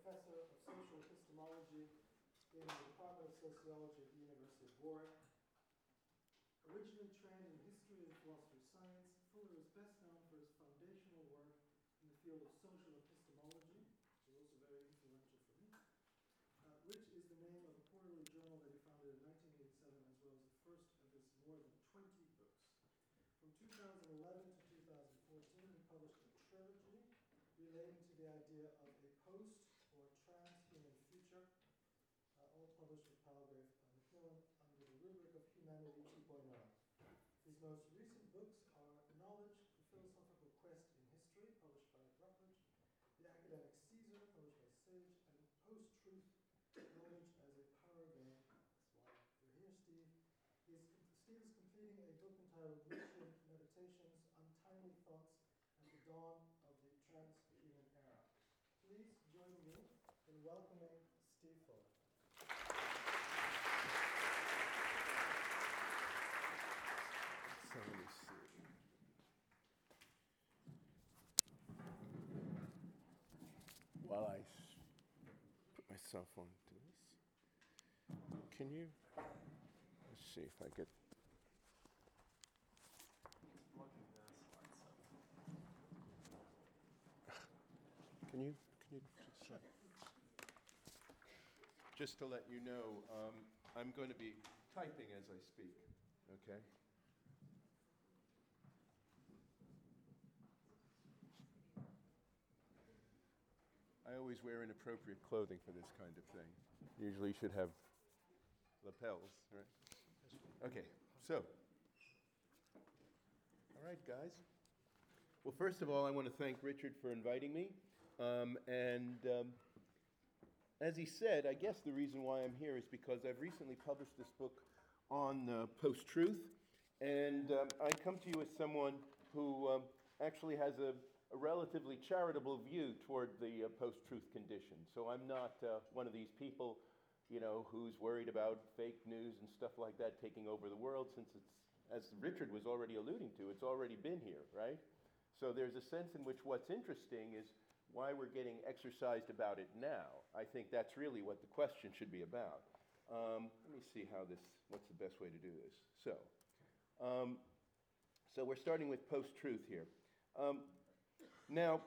professor of social epistemology in the Department of Sociology at the University of Warwick. Originally trained in history and philosophy of science, Fuller is best known for his foundational work in the field of social epistemology, which is also very influential for me, which is the name of a quarterly journal that he founded in 1987, as well as the first of his more than 20 books. From 2011 to 2014, he published a trilogy relating to the idea of a post- or transhuman future, all published with Palgrave Macmillan under the rubric of Humanity 2.0. His most recent books are Knowledge, The Philosophical Quest in History, published by Routledge, The Academic Caesar, published by Sage, and Post-Truth, Knowledge as a Power Game. That's why you're here, Steve. Steve is completing a book entitled Nietzschean Meditations, Untimely Thoughts at the Dawn of the Transhuman Era. Please join me in welcoming Steve Fuller. So let me see. While I put my cell phone to this, can you, let's see if I get, can you just to let you know, I'm going to be typing as I speak, okay? I always wear inappropriate clothing for this kind of thing. Usually you should have lapels, right? Okay, so, all right, guys. Well, first of all, I want to thank Richard for inviting me. As he said, I guess the reason why I'm here is because I've recently published this book on post-truth, and I come to you as someone who actually has a relatively charitable view toward the post-truth condition. So I'm not one of these people, who's worried about fake news and stuff like that taking over the world, since it's, as Richard was already alluding to, it's already been here, right? So there's a sense in which what's interesting is why we're getting exercised about it now. I think that's really what the question should be about. Let me see what's the best way to do this. So we're starting with post-truth here. Now,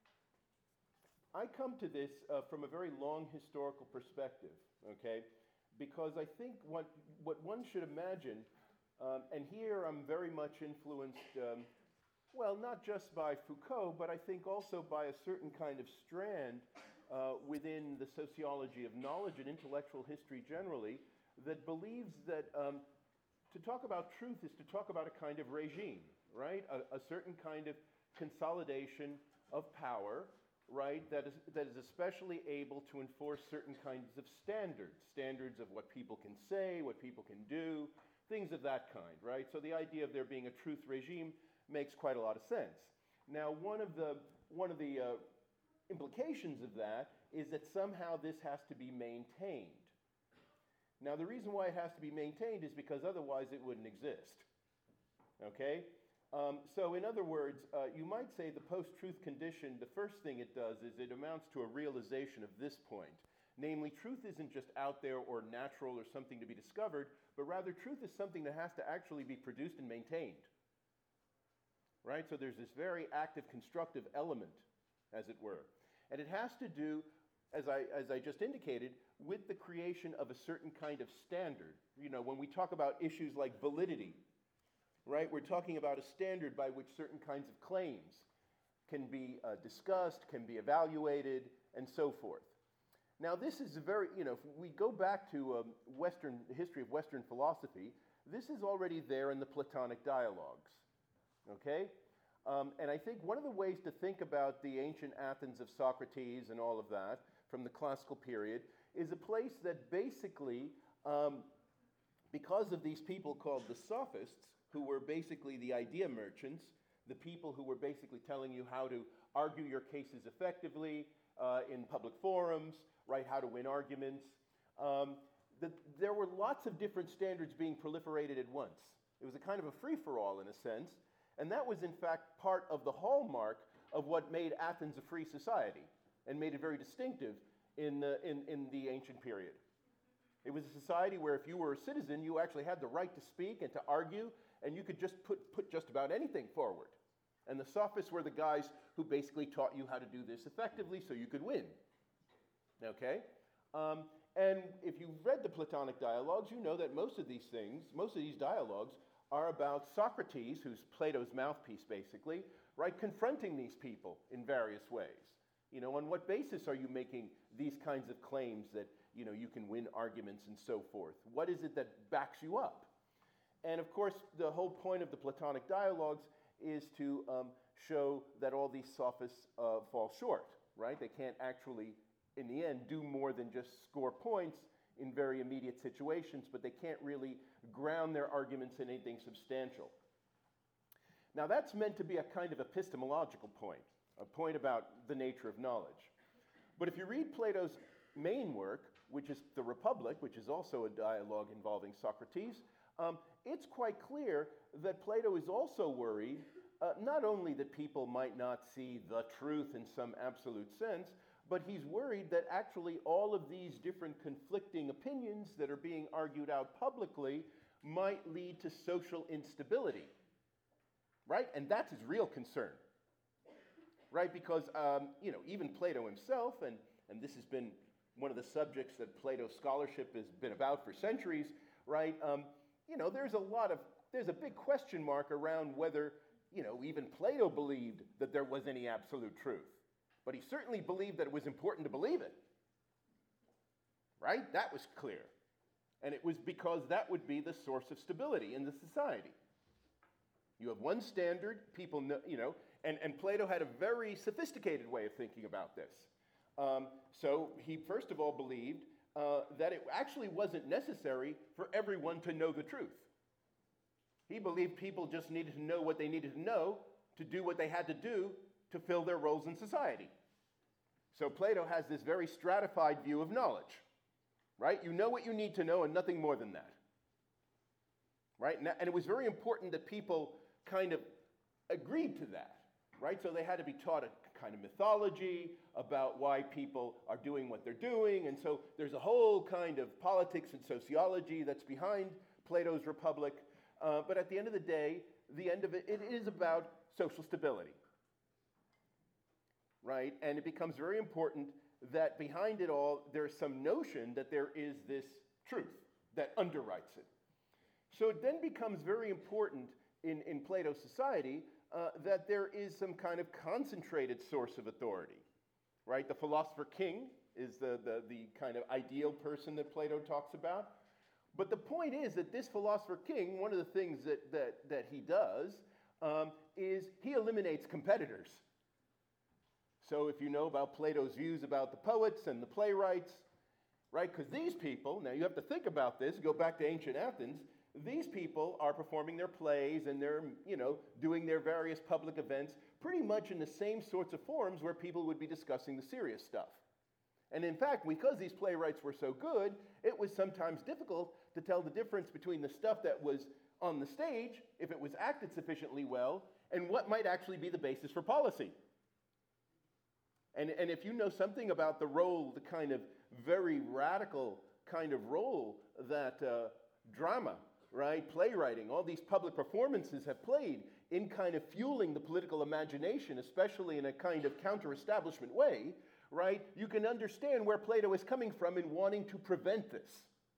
I come to this from a very long historical perspective, okay? Because I think what one should imagine, and here I'm very much influenced, not just by Foucault, but I think also by a certain kind of strand within the sociology of knowledge and intellectual history generally, that believes that to talk about truth is to talk about a kind of regime, right? A certain kind of consolidation of power, right, that is especially able to enforce certain kinds of standards of what people can say, what people can do, things of that kind, right? So the idea of there being a truth regime makes quite a lot of sense. Now, one of the implications of that is that somehow this has to be maintained. Now, the reason why it has to be maintained is because otherwise it wouldn't exist, okay? So in other words, you might say the post-truth condition, the first thing it does is it amounts to a realization of this point. Namely, truth isn't just out there or natural or something to be discovered, but rather truth is something that has to actually be produced and maintained. Right? So there's this very active constructive element, as it were. And it has to do, as I just indicated, with the creation of a certain kind of standard. When we talk about issues like validity, right, we're talking about a standard by which certain kinds of claims can be discussed, can be evaluated, and so forth. Now, this is a very, if we go back to the history of Western philosophy, this is already there in the Platonic dialogues, okay? And I think one of the ways to think about the ancient Athens of Socrates and all of that from the classical period is a place that basically, because of these people called the sophists, who were basically the idea merchants, the people who were basically telling you how to argue your cases effectively in public forums, right, how to win arguments. There were lots of different standards being proliferated at once. It was a kind of a free-for-all in a sense, and that was in fact part of the hallmark of what made Athens a free society and made it very distinctive in the ancient period. It was a society where if you were a citizen, you actually had the right to speak and to argue, and you could just put just about anything forward. And the sophists were the guys who basically taught you how to do this effectively so you could win. Okay? And if you've read the Platonic dialogues, you know that most of these dialogues are about Socrates, who's Plato's mouthpiece basically, right, confronting these people in various ways. You know, on what basis are you making these kinds of claims that, you know, you can win arguments and so forth? What is it that backs you up? And of course, the whole point of the Platonic dialogues is to show that all these sophists fall short, right? They can't actually, in the end, do more than just score points in very immediate situations, but they can't really ground their arguments in anything substantial. Now, that's meant to be a kind of epistemological point, a point about the nature of knowledge. But if you read Plato's main work, which is The Republic, which is also a dialogue involving Socrates, it's quite clear that Plato is also worried not only that people might not see the truth in some absolute sense, but he's worried that actually all of these different conflicting opinions that are being argued out publicly might lead to social instability, right? And that's his real concern, right? Because, you know, even Plato himself, and this has been one of the subjects that Plato's scholarship has been about for centuries, right? You know, there's a big question mark around whether, you know, even Plato believed that there was any absolute truth. But he certainly believed that it was important to believe it. Right? That was clear. And it was because that would be the source of stability in the society. You have one standard, people know, you know, and Plato had a very sophisticated way of thinking about this. So he first of all believed that it actually wasn't necessary for everyone to know the truth. He believed people just needed to know what they needed to know to do what they had to do to fill their roles in society. So Plato has this very stratified view of knowledge, right? You know what you need to know and nothing more than that, right? And it was very important that people kind of agreed to that, right? So they had to be taught a kind of mythology about why people are doing what they're doing, and so there's a whole kind of politics and sociology that's behind Plato's Republic, but at the end of the day, the end of it is about social stability. Right? And it becomes very important that behind it all, there's some notion that there is this truth that underwrites it. So it then becomes very important in Plato's society that there is some kind of concentrated source of authority. Right? The philosopher king is the kind of ideal person that Plato talks about. But the point is that this philosopher king, one of the things that he does is he eliminates competitors. So if you know about Plato's views about the poets and the playwrights, right? Because these people, now you have to think about this, go back to ancient Athens, these people are performing their plays and they're, you know, doing their various public events pretty much in the same sorts of forums where people would be discussing the serious stuff. And in fact, because these playwrights were so good, it was sometimes difficult to tell the difference between the stuff that was on the stage, if it was acted sufficiently well, and what might actually be the basis for policy. And if you know something about the role, the kind of very radical kind of role that drama, right, playwriting, all these public performances have played in kind of fueling the political imagination, especially in a kind of counter-establishment way, right, you can understand where Plato is coming from in wanting to prevent this.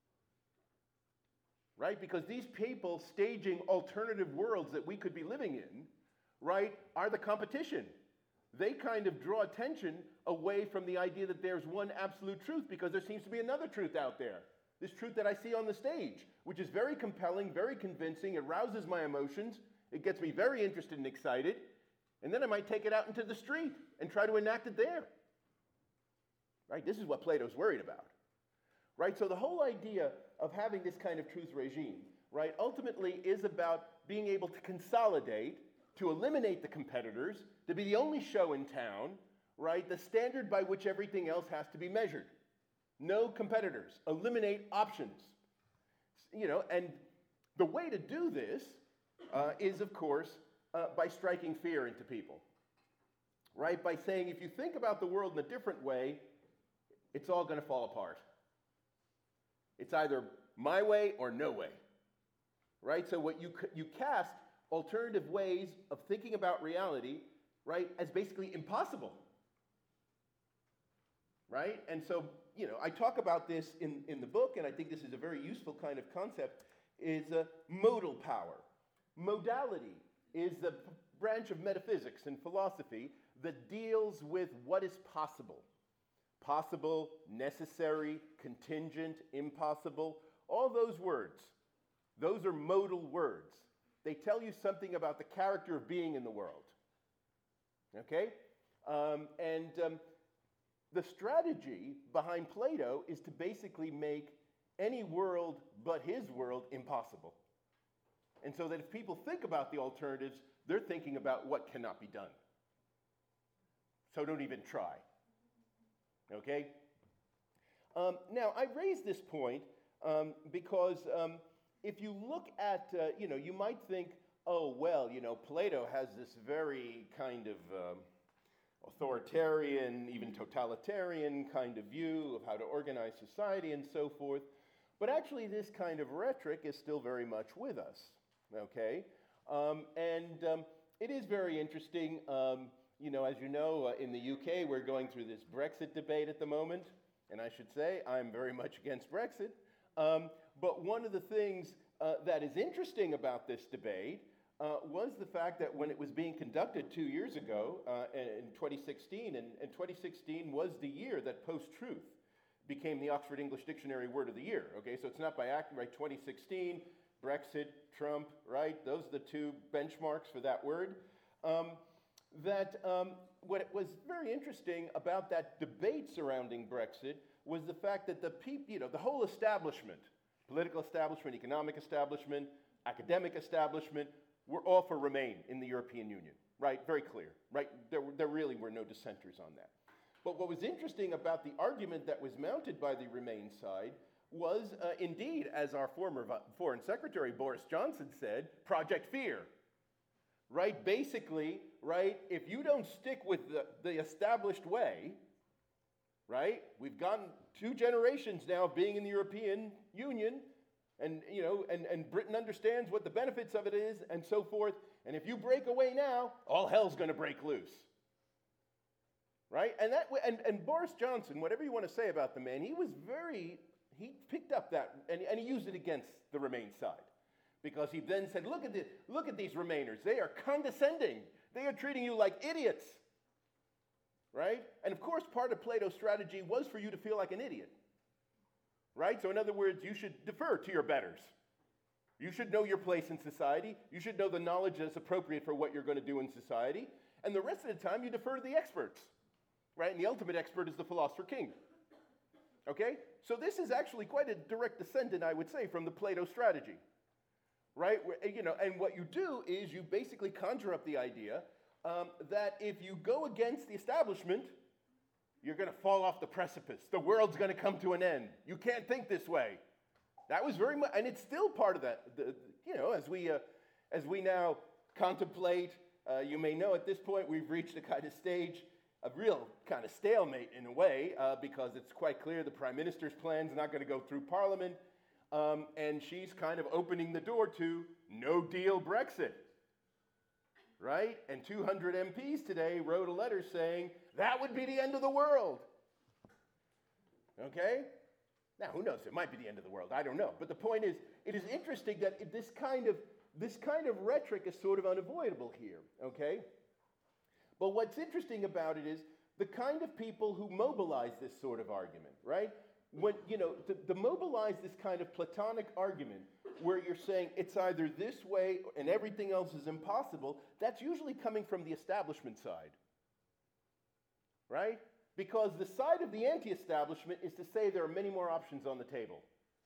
Right? Because these people staging alternative worlds that we could be living in, right, are the competition. They kind of draw attention away from the idea that there's one absolute truth because there seems to be another truth out there. This truth that I see on the stage, which is very compelling, very convincing, it rouses my emotions, it gets me very interested and excited, and then I might take it out into the street and try to enact it there. Right? This is what Plato's worried about. Right? So the whole idea of having this kind of truth regime, right, ultimately is about being able to consolidate, to eliminate the competitors, to be the only show in town, right, the standard by which everything else has to be measured. No competitors, eliminate options. You know, and the way to do this is, of course, by striking fear into people, right, by saying if you think about the world in a different way, it's all going to fall apart. It's either my way or no way, right? So what you cast alternative ways of thinking about reality, right, as basically impossible, right? And so, I talk about this in the book, and I think this is a very useful kind of concept, is modal power. Modality is the branch of metaphysics and philosophy that deals with what is possible. Possible, necessary, contingent, impossible, all those words. Those are modal words. They tell you something about the character of being in the world. Okay? The strategy behind Plato is to basically make any world but his world impossible. And so that if people think about the alternatives, they're thinking about what cannot be done. So don't even try. Okay? Now, I raise this point because if you look at, you might think, oh, well, Plato has this very kind of authoritarian, even totalitarian kind of view of how to organize society and so forth. But actually, this kind of rhetoric is still very much with us. Okay? It is very interesting. As you know, in the UK, we're going through this Brexit debate at the moment. And I should say, I'm very much against Brexit. But one of the things that is interesting about this debate was the fact that when it was being conducted 2 years ago, in 2016, and 2016 was the year that post-truth became the Oxford English Dictionary Word of the Year. Okay, so it's not by accident, right? 2016, Brexit, Trump, right? Those are the two benchmarks for that word. What was very interesting about that debate surrounding Brexit was the fact that the whole establishment, political establishment, economic establishment, academic establishment, were all for Remain in the European Union, right? Very clear, right? There really were no dissenters on that. But what was interesting about the argument that was mounted by the Remain side was indeed, as our former Foreign Secretary Boris Johnson said, Project Fear. Right? Basically, right, if you don't stick with the established way, right, we've gotten 2 generations now of being in the European Union, and Britain understands what the benefits of it is, and so forth, and if you break away now, all hell's going to break loose. Right? And Boris Johnson, whatever you want to say about the man, he picked up that, and he used it against the Remain side. Because he then said, look at these Remainers. They are condescending. They are treating you like idiots. Right? And of course, part of Plato's strategy was for you to feel like an idiot. Right? So in other words, you should defer to your betters. You should know your place in society. You should know the knowledge that's appropriate for what you're going to do in society. And the rest of the time, you defer to the experts. Right? And the ultimate expert is the philosopher king. Okay? So this is actually quite a direct descendant, I would say, from the Plato strategy. Right? And what you do is you basically conjure up the idea that if you go against the establishment, you're going to fall off the precipice. The world's going to come to an end. You can't think this way. That was very much, and it's still part of that. As we now contemplate, you may know at this point we've reached a kind of stage of real kind of stalemate in a way, because it's quite clear the Prime Minister's plan's not going to go through Parliament. And she's kind of opening the door to no deal Brexit, right? And 200 MPs today wrote a letter saying that would be the end of the world. Okay? Now, who knows? It might be the end of the world. I don't know. But the point is, it is interesting that this kind of rhetoric is sort of unavoidable here. Okay? But what's interesting about it is the kind of people who mobilize this sort of argument, right? When, to mobilize this kind of Platonic argument where you're saying it's either this way and everything else is impossible, that's usually coming from the establishment side, right? Because the side of the anti-establishment is to say there are many more options on the table,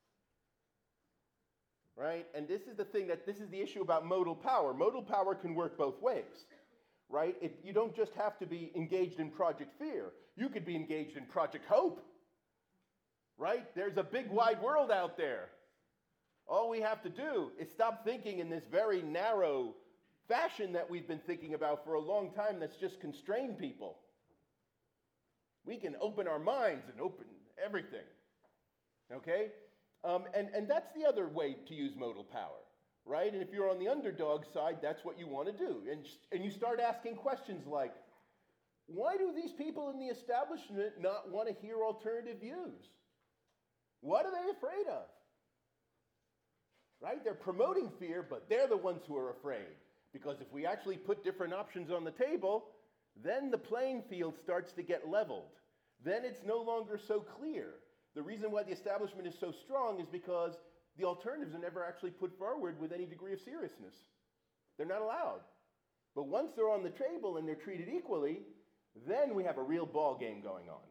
right? And this is the issue about modal power. Modal power can work both ways, right? You don't just have to be engaged in Project Fear. You could be engaged in Project Hope. Right? There's a big wide world out there. All we have to do is stop thinking in this very narrow fashion that we've been thinking about for a long time that's just constrained people. We can open our minds and open everything. Okay? And that's the other way to use modal power, right? And if you're on the underdog side, that's what you want to do. And you start asking questions like, why do these people in the establishment not want to hear alternative views? What are they afraid of? Right? They're promoting fear, but they're the ones who are afraid. Because if we actually put different options on the table, then the playing field starts to get leveled. Then it's no longer so clear. The reason why the establishment is so strong is because the alternatives are never actually put forward with any degree of seriousness. They're not allowed. But once they're on the table and they're treated equally, then we have a real ball game going on.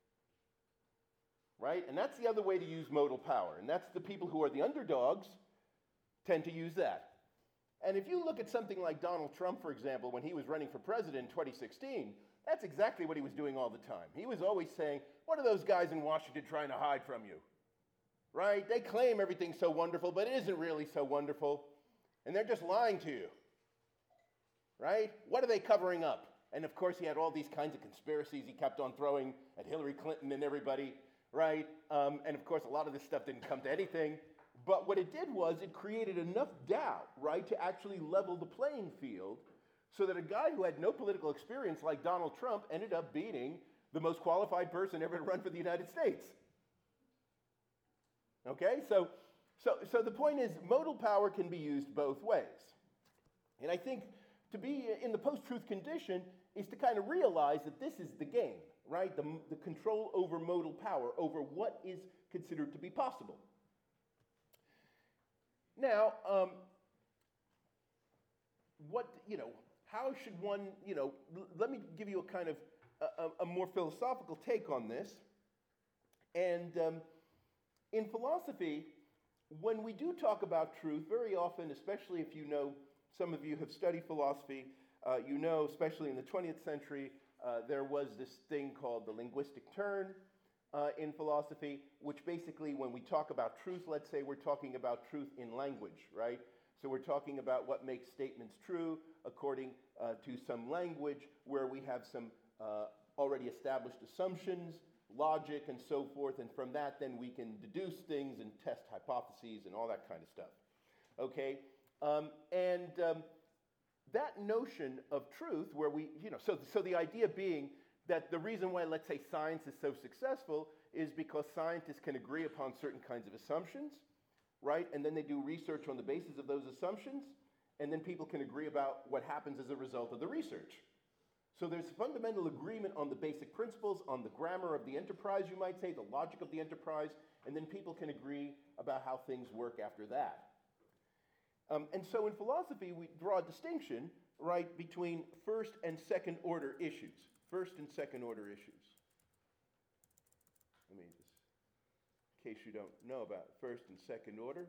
Right? And that's the other way to use modal power. And that's the people who are the underdogs tend to use that. And if you look at something like Donald Trump, for example, when he was running for president in 2016, that's exactly what he was doing all the time. He was always saying, what are those guys in Washington trying to hide from you? Right? They claim everything's so wonderful, but it isn't really so wonderful. And they're just lying to you. Right? What are they covering up? And of course, he had all these kinds of conspiracies he kept on throwing at Hillary Clinton and everybody. Right? And of course, a lot of this stuff didn't come to anything. But what it did was it created enough doubt, right, to actually level the playing field so that a guy who had no political experience like Donald Trump ended up beating the most qualified person ever to run for the United States. Okay? So the point is modal power can be used both ways. And I think to be in the post-truth condition is to kind of realize that this is the game, right? The control over modal power, over what is considered to be possible. Now, how should one, let me give you a kind of a more philosophical take on this. And in philosophy, when we do talk about truth, very often, especially if you know, some of you have studied philosophy, especially in the 20th century, there was this thing called the linguistic turn in philosophy, which basically, when we talk about truth, let's say we're talking about truth in language, right? So we're talking about what makes statements true according to some language where we have some already established assumptions, logic, and so forth, and from that then we can deduce things and test hypotheses and all that kind of stuff. Okay? That notion of truth where we, so the idea being that the reason why, let's say, science is so successful is because scientists can agree upon certain kinds of assumptions, right? And then they do research on the basis of those assumptions, and then people can agree about what happens as a result of the research. So there's fundamental agreement on the basic principles, on the grammar of the enterprise, you might say, the logic of the enterprise, and then people can agree about how things work after that. And so in philosophy, we draw a distinction, right, between first and second order issues. First and second order issues. Let me just, in case you don't know about first and second order.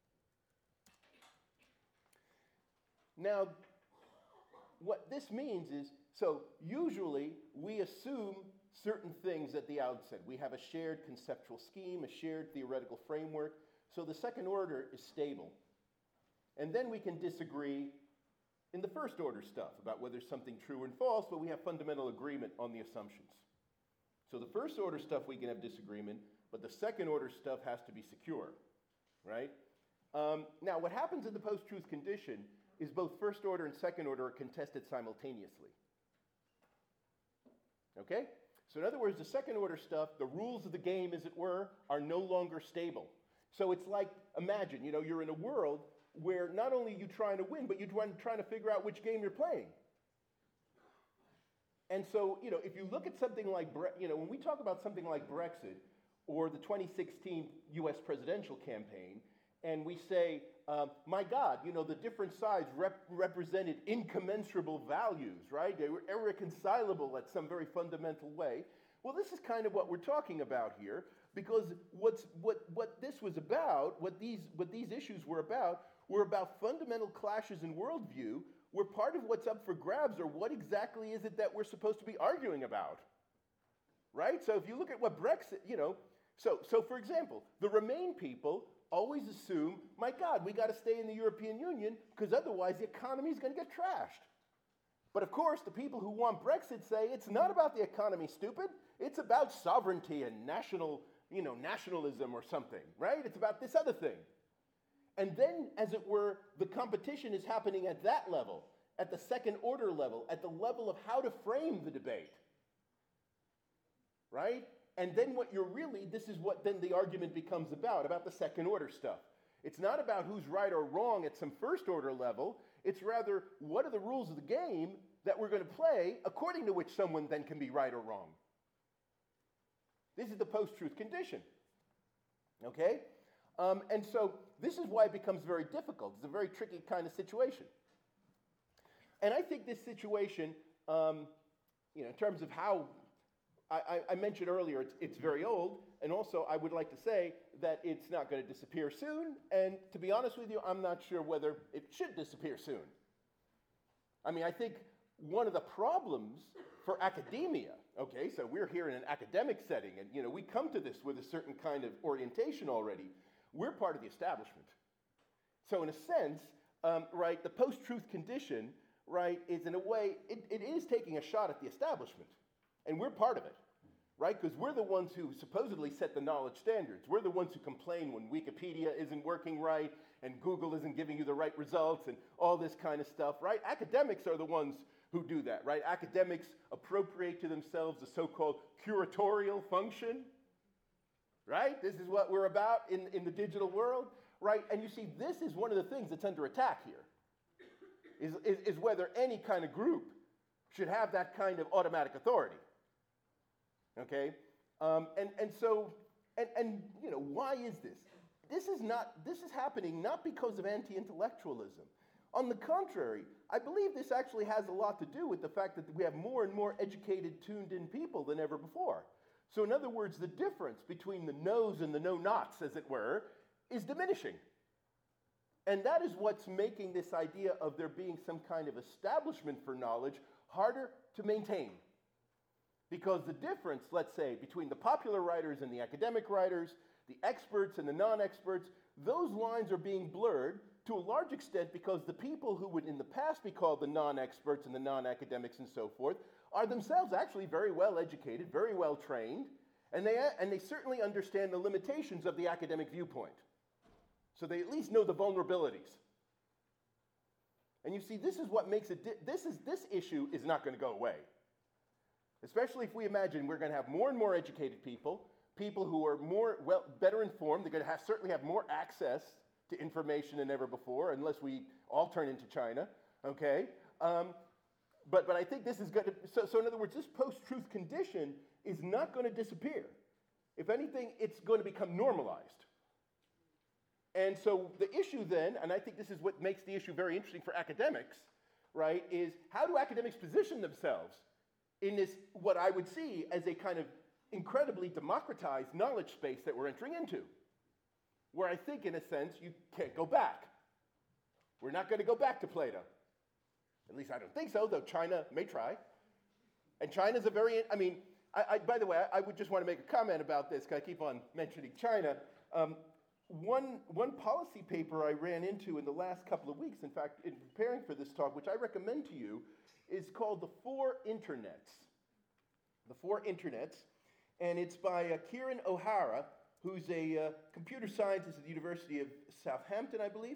Now, what this means is, so usually we assume certain things at the outset. We have a shared conceptual scheme, a shared theoretical framework, so the second order is stable. And then we can disagree in the first order stuff about whether something's true and false, but we have fundamental agreement on the assumptions. So the first order stuff we can have disagreement, but the second order stuff has to be secure, right? Now what happens in the post-truth condition is both first order and second order are contested simultaneously. Okay? So in other words, the second order stuff, the rules of the game, as it were, are no longer stable. So it's like, imagine, you're in a world where not only are you trying to win, but you're trying to figure out which game you're playing. And so, if you look at something like, when we talk about something like Brexit or the 2016 US presidential campaign, and we say, my God, the different sides represented incommensurable values, right? They were irreconcilable at some very fundamental way. Well, this is kind of what we're talking about here, because what this was about, what these issues were about fundamental clashes in worldview, where part of what's up for grabs are what exactly is it that we're supposed to be arguing about, right? So if you look at what Brexit, so for example, the Remain people always assume, my God, we got to stay in the European Union because otherwise the economy is going to get trashed. But of course, the people who want Brexit say it's not about the economy, stupid. It's about sovereignty and nationalism or something, right? It's about this other thing. And then, as it were, the competition is happening at that level, at the second order level, at the level of how to frame the debate, right? And then this is what then the argument becomes about the second order stuff. It's not about who's right or wrong at some first order level. It's rather, what are the rules of the game that we're going to play according to which someone then can be right or wrong? This is the post-truth condition, okay? And so this is why it becomes very difficult. It's a very tricky kind of situation. And I think this situation, in terms of how, I mentioned earlier it's very old, and also I would like to say that it's not going to disappear soon, and to be honest with you, I'm not sure whether it should disappear soon. I mean, I think one of the problems for academia, okay, so we're here in an academic setting, and we come to this with a certain kind of orientation already. We're part of the establishment. So in a sense, right, the post-truth condition, right, is in a way, it is taking a shot at the establishment. And we're part of it, right? Because we're the ones who supposedly set the knowledge standards. We're the ones who complain when Wikipedia isn't working right and Google isn't giving you the right results and all this kind of stuff, right? Academics are the ones who do that, right? Academics appropriate to themselves the so-called curatorial function, right? This is what we're about in the digital world, right? And you see, this is one of the things that's under attack here, is whether any kind of group should have that kind of automatic authority, okay? So, why is this? This is happening not because of anti-intellectualism. On the contrary, I believe this actually has a lot to do with the fact that we have more and more educated, tuned-in people than ever before. So in other words, the difference between the knows and the know-nots, as it were, is diminishing. And that is what's making this idea of there being some kind of establishment for knowledge harder to maintain. Because the difference, let's say, between the popular writers and the academic writers, the experts and the non-experts, those lines are being blurred to a large extent because the people who would in the past be called the non-experts and the non-academics and so forth are themselves actually very well educated, very well trained, and they certainly understand the limitations of the academic viewpoint. So they at least know the vulnerabilities. And you see, this is what makes it, this issue is not going to go away. Especially if we imagine we're going to have more and more educated people who are better informed, they're going to certainly have more access to information than ever before, unless we all turn into China, okay? But I think this is going to, so in other words, this post-truth condition is not going to disappear. If anything, it's going to become normalized. And so the issue then, and I think this is what makes the issue very interesting for academics, right, is how do academics position themselves in this, what I would see as a kind of incredibly democratized knowledge space that we're entering into, where I think, in a sense, you can't go back. We're not going to go back to Plato. At least I don't think so, though China may try. And China's a very, by the way, I would just want to make a comment about this, because I keep on mentioning China. One policy paper I ran into in the last couple of weeks, in fact, in preparing for this talk, which I recommend to you, is called The Four Internets. The Four Internets, and it's by Kieran O'Hara, who's a computer scientist at the University of Southampton, I believe,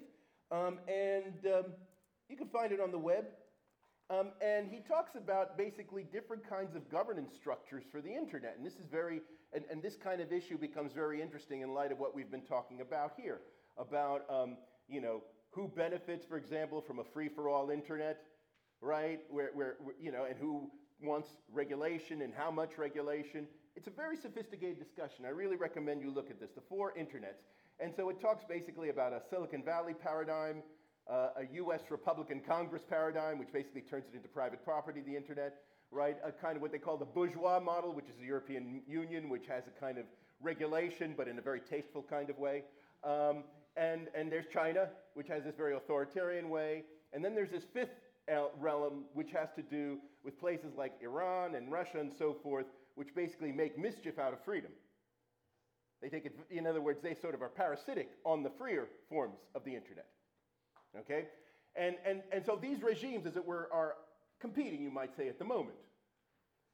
you can find it on the web. And he talks about basically different kinds of governance structures for the internet. And this is and this kind of issue becomes very interesting in light of what we've been talking about here, about, who benefits, for example, from a free-for-all internet, right? And who wants regulation and how much regulation. It's a very sophisticated discussion. I really recommend you look at this, The Four Internets. And so it talks basically about a Silicon Valley paradigm, a U.S. Republican Congress paradigm, which basically turns it into private property, the internet, right? A kind of what they call the bourgeois model, which is the European Union, which has a kind of regulation, but in a very tasteful kind of way. And there's China, which has this very authoritarian way. And then there's this fifth realm, which has to do with places like Iran and Russia and so forth, which basically make mischief out of freedom. They take it, in other words, they sort of are parasitic on the freer forms of the internet. Okay? And so these regimes, as it were, are competing, you might say, at the moment.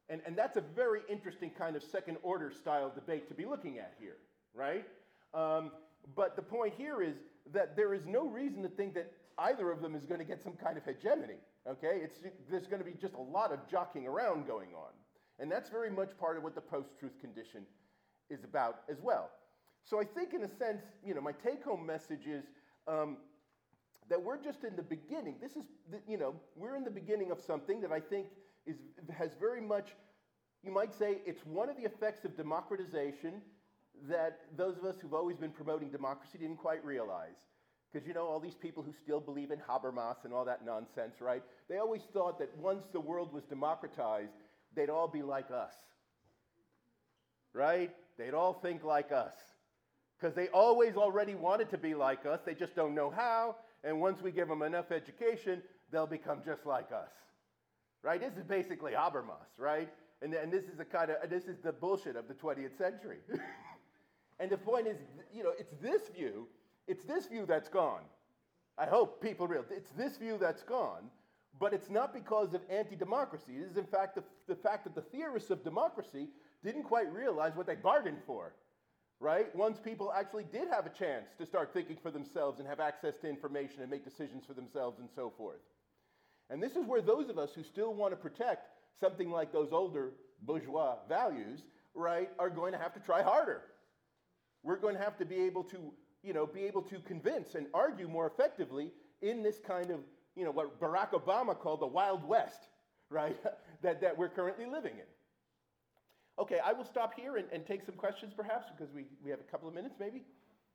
And that's a very interesting kind of second-order style debate to be looking at here, right? But the point here is that there is no reason to think that either of them is going to get some kind of hegemony, okay? There's going to be just a lot of jockeying around going on. And that's very much part of what the post-truth condition is about as well. So I think, in a sense, my take-home message is that we're just in the beginning. We're in the beginning of something that I think has very much, you might say, it's one of the effects of democratization that those of us who've always been promoting democracy didn't quite realize. Because, all these people who still believe in Habermas and all that nonsense, right? They always thought that once the world was democratized, they'd all be like us, right? They'd all think like us. Because they always already wanted to be like us, they just don't know how, and once we give them enough education, they'll become just like us, right? This is basically Habermas, right? And this is the bullshit of the 20th century. And the point is, it's this view that's gone. I hope people realize it's this view that's gone, but it's not because of anti-democracy. It is, in fact, the fact that the theorists of democracy didn't quite realize what they bargained for, right? Once people actually did have a chance to start thinking for themselves and have access to information and make decisions for themselves and so forth. And this is where those of us who still want to protect something like those older bourgeois values, right, are going to have to try harder. We're going to have to be able to convince and argue more effectively in this kind of, what Barack Obama called the Wild West, right, that we're currently living in. Okay, I will stop here and take some questions perhaps, because we have a couple of minutes maybe.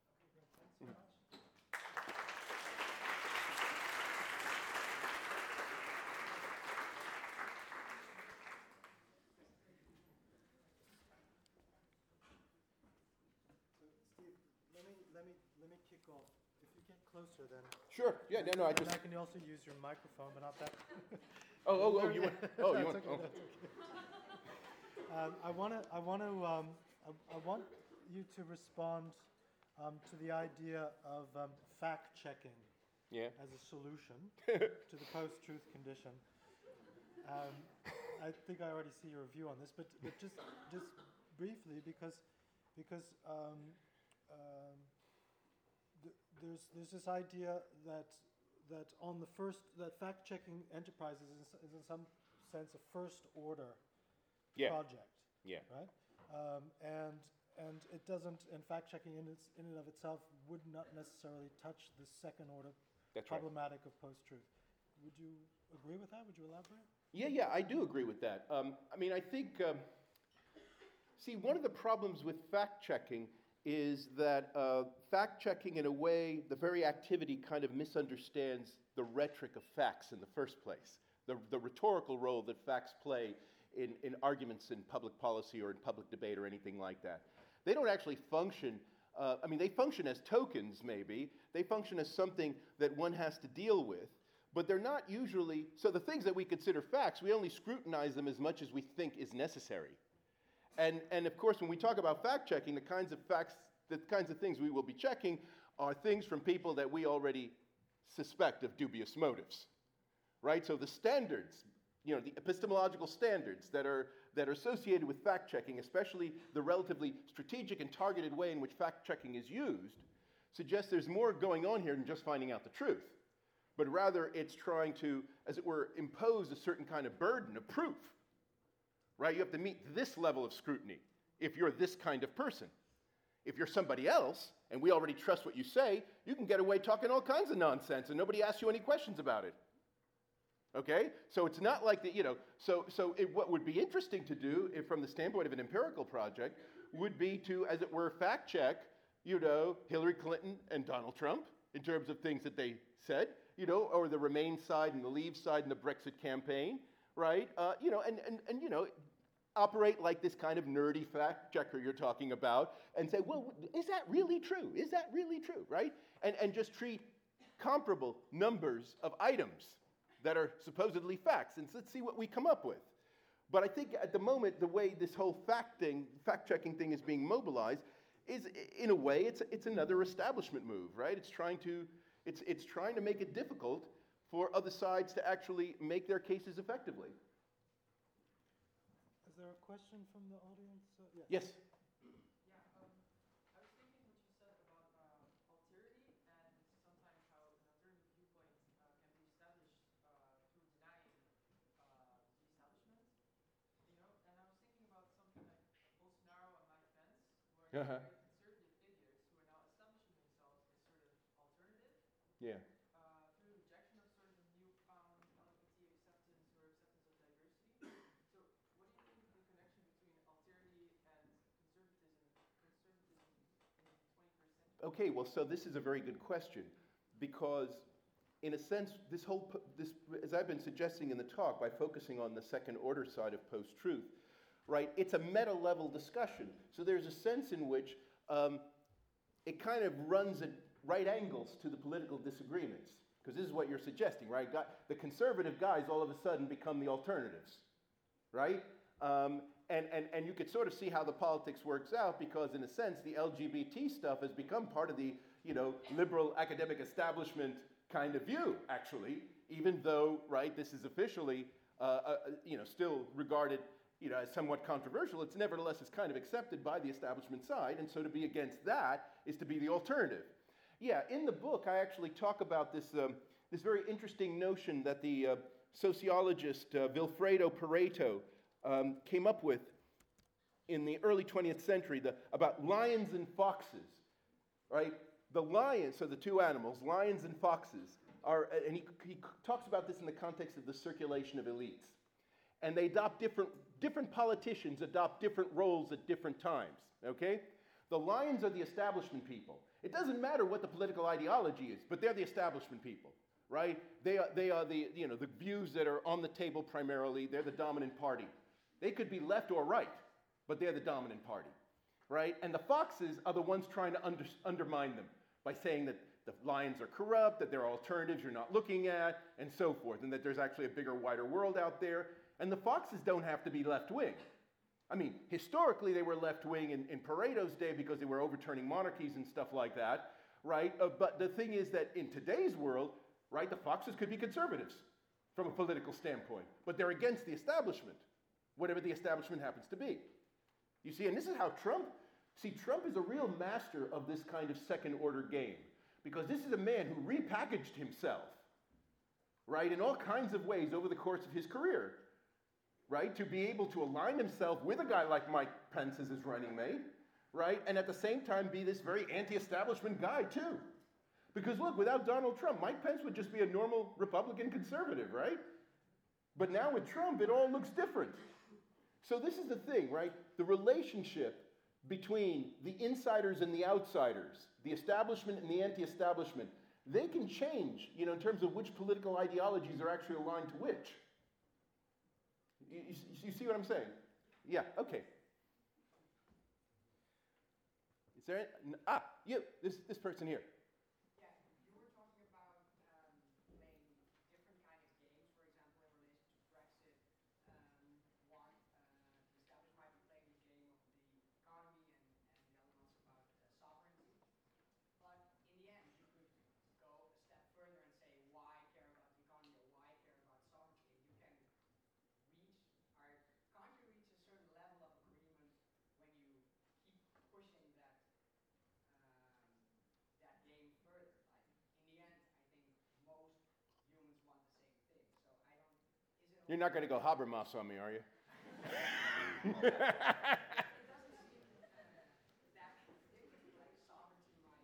Let me kick off. If you get closer, then. Sure. Yeah. No. I can also use your microphone, but not that. You want? Oh, you want? Okay, Oh. that's okay. I want you to respond to the idea of fact checking as a solution to the post-truth condition. I think I already see your view on this, but just briefly, because there's this idea that fact-checking enterprises is in some sense a first-order project. Yeah. Right. And it doesn't, and fact-checking in and of itself would not necessarily touch the second-order problematic of post-truth. Would you agree with that? Would you elaborate? Yeah, I do agree with that. I think. See, one of the problems with fact-checking is that fact-checking, in a way, the very activity kind of misunderstands the rhetoric of facts in the first place, the rhetorical role that facts play in arguments in public policy or in public debate or anything like that. They don't actually function, they function as tokens, maybe. They function as something that one has to deal with, but they're not usually, so the things that we consider facts, we only scrutinize them as much as we think is necessary. And of course, when we talk about fact-checking, the kinds of things we will be checking are things from people that we already suspect of dubious motives, right? So the standards, the epistemological standards that are associated with fact-checking, especially the relatively strategic and targeted way in which fact-checking is used, suggest there's more going on here than just finding out the truth. But rather, it's trying to, as it were, impose a certain kind of burden of proof. Right? You have to meet this level of scrutiny if you're this kind of person. If you're somebody else, and we already trust what you say, you can get away talking all kinds of nonsense and nobody asks you any questions about it. Okay? So it's not like that, what would be interesting to do, from the standpoint of an empirical project, would be to, as it were, fact check, Hillary Clinton and Donald Trump in terms of things that they said, or the Remain side and the Leave side in the Brexit campaign, right? Operate like this kind of nerdy fact checker you're talking about and say, well, is that really true? Is that really true, right? And just treat comparable numbers of items that are supposedly facts, and let's see what we come up with. But I think at the moment, the way this whole fact-checking thing is being mobilized is, in a way, it's another establishment move, right? It's trying to make it difficult for other sides to actually make their cases effectively. question from the audience? Yes? Yeah, I was thinking what you said about alterity and sometimes how an alternative viewpoint can be established through denying the establishment, you know? And I was thinking about something like Bolsonaro and Mike Pence, who are Uh-huh. very conservative figures who are now establishing themselves as sort of alternative Yeah. through rejection of sort of a newfound LGBT acceptance or acceptance of diversity. So, what do you think the connection between alterity and conservatism in the 21st century? Okay, well, so this is a very good question because, in a sense, this, as I've been suggesting in the talk, by focusing on the second order side of post-truth, right, it's a meta-level discussion. So there's a sense in which it kind of runs at right angles to the political disagreements, because this is what you're suggesting, right? The conservative guys all of a sudden become the alternatives, right? And you could sort of see how the politics works out because, in a sense, the LGBT stuff has become part of the, liberal academic establishment kind of view, actually, even though, right, this is officially, still regarded, as somewhat controversial. It's nevertheless is kind of accepted by the establishment side, and so to be against that is to be the alternative. Yeah, in the book, I actually talk about this, this very interesting notion that the sociologist Vilfredo Pareto came up with in the early 20th century about lions and foxes, right? The lions, so the two animals, lions and foxes, and he talks about this in the context of the circulation of elites. And they adopt different politicians adopt different roles at different times, okay? The lions are the establishment people. It doesn't matter what the political ideology is, but they're the establishment people, right? They are the, the views that are on the table primarily. They're the dominant party. They could be left or right, but they're the dominant party, right? And the foxes are the ones trying to undermine them by saying that the lions are corrupt, that there are alternatives you're not looking at, and so forth, and that there's actually a bigger, wider world out there. And the foxes don't have to be left-wing. I mean, historically they were left-wing in Pareto's day because they were overturning monarchies and stuff like that, right? But the thing is that in today's world, right, the foxes could be conservatives from a political standpoint, but they're against the establishment, whatever the establishment happens to be. You see, and this is how Trump is a real master of this kind of second-order game, because this is a man who repackaged himself, right, in all kinds of ways over the course of his career, right, to be able to align himself with a guy like Mike Pence as his running mate, right, and at the same time be this very anti-establishment guy, too. Because, look, without Donald Trump, Mike Pence would just be a normal Republican conservative, right? But now with Trump, it all looks different. So this is the thing, right? The relationship between the insiders and the outsiders, the establishment and the anti-establishment, they can change, in terms of which political ideologies are actually aligned to which. You see what I'm saying? Yeah, okay. Is there this person here. Yeah, you were talking about playing different kind of games, for example, in relation to Brexit. The establishment might be playing the game of the economy and the other one's about sovereignty. But in the end, you could go a step further and say, why care about the economy or why care about sovereignty? You can can't you reach a certain level of agreement when you keep pushing that game further? Like, in the end, I think most humans want the same thing. So I don't. You're not going to go Habermas on me, are you? It doesn't seem that contradictory. Like sovereignty might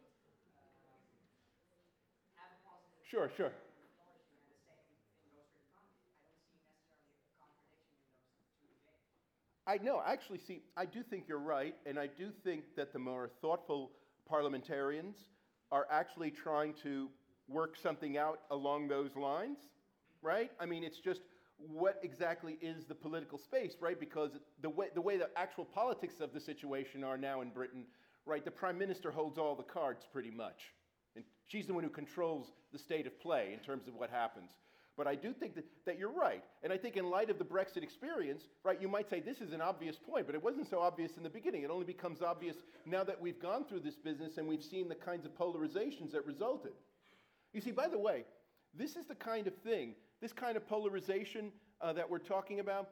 have a positive. Sure. And the same thing goes for the economy. I don't see necessarily a contradiction in those two games. I do think you're right, and I do think that the more thoughtful parliamentarians are actually trying to work something out along those lines, right? I mean, it's just what exactly is the political space, right? Because the way the actual politics of the situation are now in Britain, right, the Prime Minister holds all the cards pretty much. And she's the one who controls the state of play in terms of what happens. But I do think that you're right. And I think in light of the Brexit experience, right, you might say this is an obvious point, but it wasn't so obvious in the beginning. It only becomes obvious now that we've gone through this business and we've seen the kinds of polarizations that resulted. You see, by the way, this is the kind of thing, this kind of polarization that we're talking about,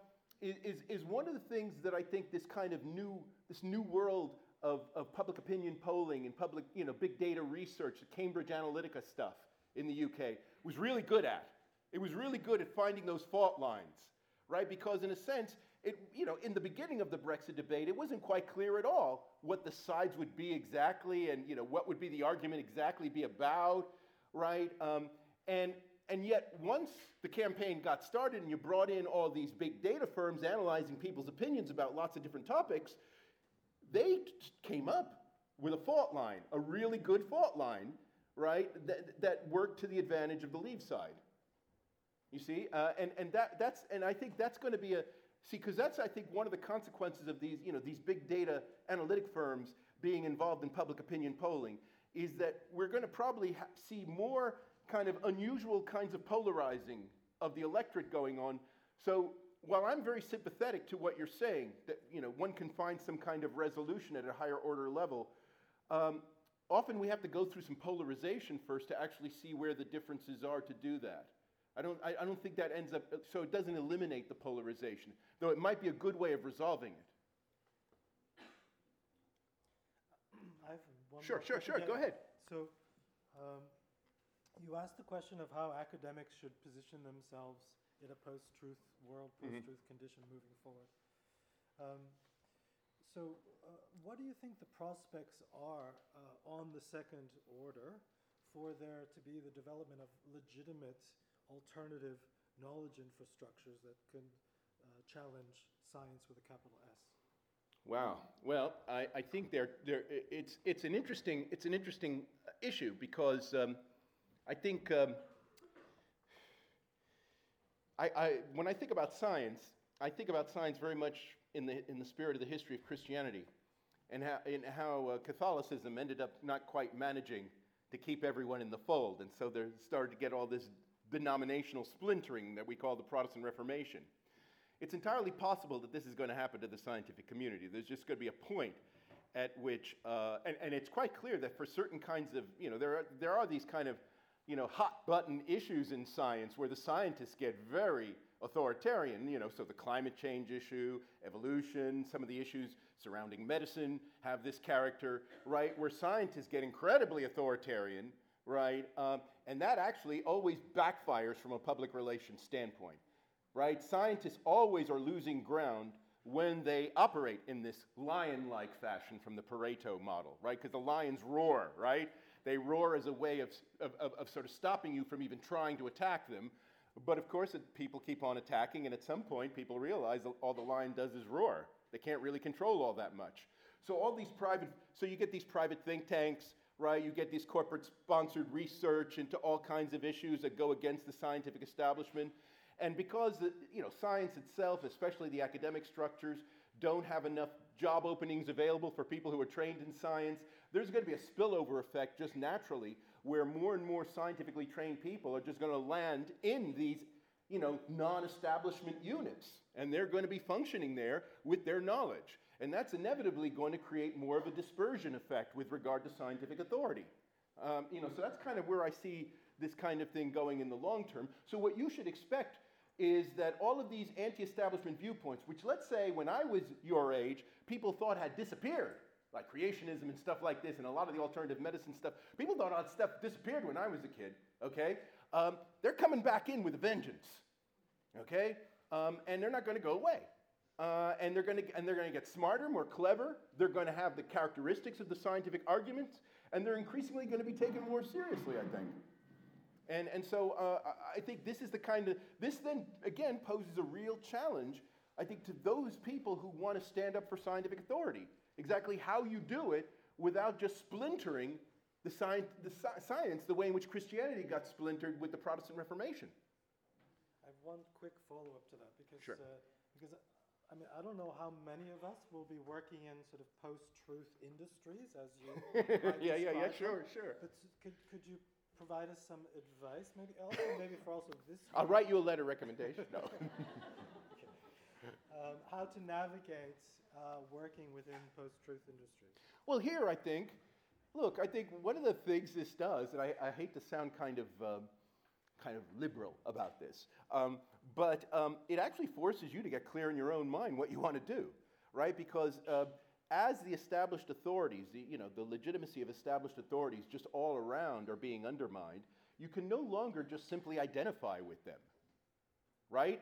is one of the things that I think this kind of this new world of public opinion polling and public, big data research, the Cambridge Analytica stuff in the UK was really good at. It was really good at finding those fault lines, right? Because in a sense, in the beginning of the Brexit debate, it wasn't quite clear at all what the sides would be exactly, and what would be the argument exactly be about, right? And yet, once the campaign got started and you brought in all these big data firms analyzing people's opinions about lots of different topics, they came up with a fault line, a really good fault line, right, that worked to the advantage of the Leave side. You see, and I think that's going to be because that's, I think, one of the consequences of these big data analytic firms being involved in public opinion polling is that we're going to probably see more kind of unusual kinds of polarizing of the electorate going on. So while I'm very sympathetic to what you're saying, that one can find some kind of resolution at a higher order level, often we have to go through some polarization first to actually see where the differences are to do that. I don't think that ends up, so it doesn't eliminate the polarization, though it might be a good way of resolving it. I have one Sure, more go ahead. So, you asked the question of how academics should position themselves in a post-truth world, post-truth condition moving forward. What do you think the prospects are on the second order for there to be the development of legitimate alternative knowledge infrastructures that can challenge science with a capital S? Wow. Well, I think it's an interesting issue because I think when I think about science, I think about science very much in the spirit of the history of Christianity, and how Catholicism ended up not quite managing to keep everyone in the fold, and so they started to get all this denominational splintering that we call the Protestant Reformation. It's entirely possible that this is going to happen to the scientific community. There's just going to be a point at which, and it's quite clear that for certain kinds of, there are these kind of, hot button issues in science where the scientists get very authoritarian, so the climate change issue, evolution, some of the issues surrounding medicine have this character, right, where scientists get incredibly authoritarian, right, and that actually always backfires from a public relations standpoint, right? Scientists always are losing ground when they operate in this lion-like fashion from the Pareto model, right? Because the lions roar, right? They roar as a way of sort of stopping you from even trying to attack them. But of course, people keep on attacking, and at some point, people realize that all the lion does is roar. They can't really control all that much. So you get these private think tanks, right? You get these corporate-sponsored research into all kinds of issues that go against the scientific establishment. And because science itself, especially the academic structures, don't have enough job openings available for people who are trained in science, there's going to be a spillover effect just naturally where more and more scientifically trained people are just going to land in these non-establishment units. And they're going to be functioning there with their knowledge. And that's inevitably going to create more of a dispersion effect with regard to scientific authority. So that's kind of where I see this kind of thing going in the long term. So what you should expect is that all of these anti-establishment viewpoints, which let's say when I was your age, people thought had disappeared, like creationism and stuff like this, and a lot of the alternative medicine stuff, people thought all that stuff disappeared when I was a kid, okay? They're coming back in with a vengeance, okay? And they're not going to go away. And they're going to get smarter, more clever. They're going to have the characteristics of the scientific arguments, and they're increasingly going to be taken more seriously, I think. And so I think this then again poses a real challenge, I think, to those people who want to stand up for scientific authority. Exactly how you do it without just splintering the science the way in which Christianity got splintered with the Protestant Reformation. I have one quick follow-up to that because Sure. Because I don't know how many of us will be working in sort of post-truth industries as you Yeah, described sure. them. But could you provide us some advice, maybe for also this? I'll write you a letter recommendation. No. How to navigate working within post-truth industries? Well, here I think one of the things this does, and I hate to sound kind of kind of liberal about this. But it actually forces you to get clear in your own mind what you want to do, right? Because as the established authorities, the legitimacy of established authorities just all around are being undermined, you can no longer just simply identify with them, right?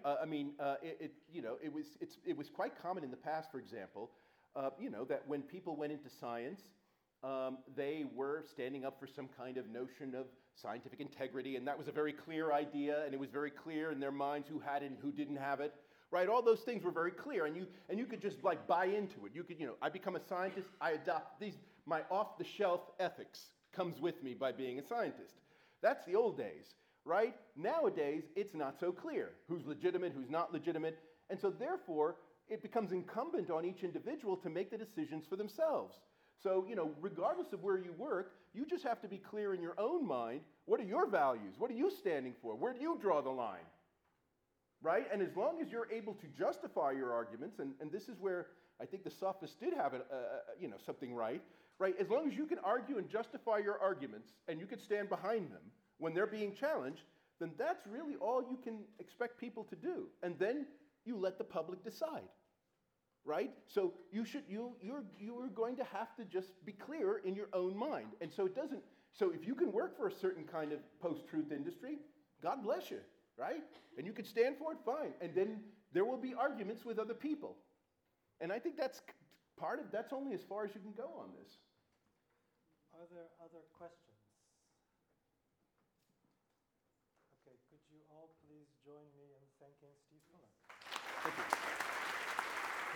It was quite common in the past, for example, that when people went into science, they were standing up for some kind of notion of scientific integrity, and that was a very clear idea, and it was very clear in their minds who had it and who didn't have it, right? All those things were very clear, and you could just like buy into it. You could, I become a scientist, I adopt these, my off-the-shelf ethics comes with me by being a scientist. That's the old days, right? Nowadays, it's not so clear who's legitimate, who's not legitimate, and so therefore, it becomes incumbent on each individual to make the decisions for themselves. So, regardless of where you work, you just have to be clear in your own mind, what are your values? What are you standing for? Where do you draw the line? Right? And as long as you're able to justify your arguments, and this is where I think the sophists did have something right? As long as you can argue and justify your arguments, and you can stand behind them when they're being challenged, then that's really all you can expect people to do. And then you let the public decide. Right? So you're going to have to just be clear in your own mind. And so if you can work for a certain kind of post-truth industry, God bless you, right? And you can stand for it, fine. And then there will be arguments with other people. And I think that's only as far as you can go on this. Are there other questions? Okay, could you all please join me in thanking Steve Fuller?